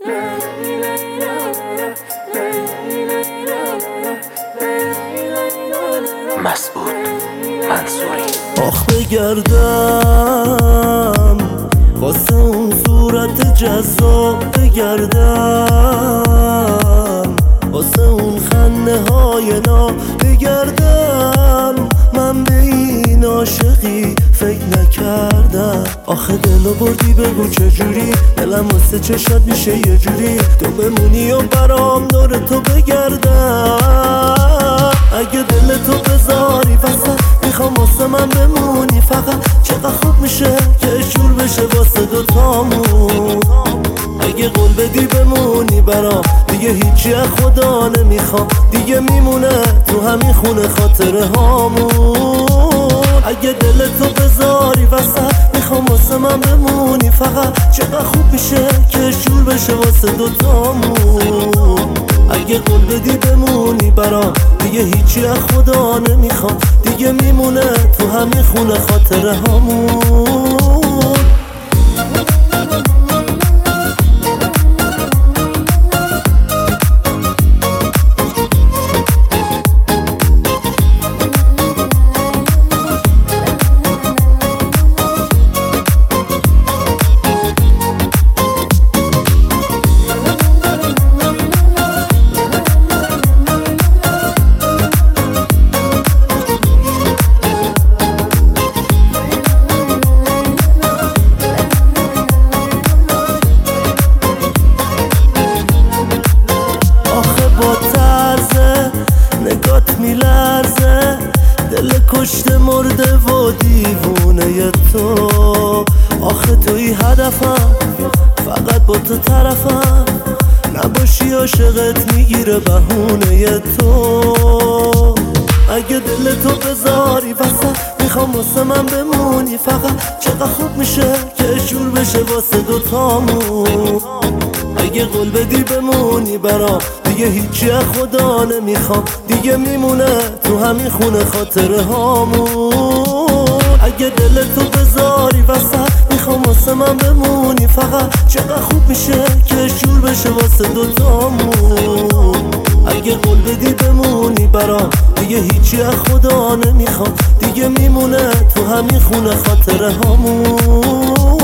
مسعود منصوری. آخ بگردم واسه اون صورت جذاب، بگردم واسه اون خنده های ناب، بگردم من به این عاشقی فکر نکردم. آخه دلو بردی بگو چجوری، دلم واسه چشات میشه یه جوری، تو بمونی و برام دور تو بگردم. اگه دل تو بذاری وسط میخوام واسه من بمونی فقط، چقدر خوب میشه که جور بشه واسه دوتامون. اگه قول بدی بمونی برام دیگه هیچی از خدا نمیخوام، دیگه میمونه تو همین خونه خاطره هامون. اگه دل تو بذاری وسط میخوام واسه من بمونی فقط، چقدر خوب میشه که جور بشه واسه دوتامون. اگه قول بدی بمونی برام دیگه هیچی از خدا نمیخوام، دیگه میمونه تو همین خونه خاطره هامون. میلرزه دل کشته مرده و دیوونه تو. آخه توی هدفم فقط با تو طرفم، نباشی عاشقت میگیره بهونه تو. اگه دل تو بذاری وسط میخوام واسه من بمونی فقط، چقدر خوب میشه که جور بشه واسه دوتامون. اگه قول بدی بمونی برام دیگه هیچی از خدا نمیخوام، دیگه میمونه تو همین خونه خاطره هامون. اگه دل تو بذاری وسط میخوام واسه من بمونی فقط، چقدر خوب میشه که جور بشه واسه دوتامون. اگه قول بدی بمونی برام دیگه هیچی از خدا نمیخوام، دیگه میمونه تو همین خونه خاطره هامون.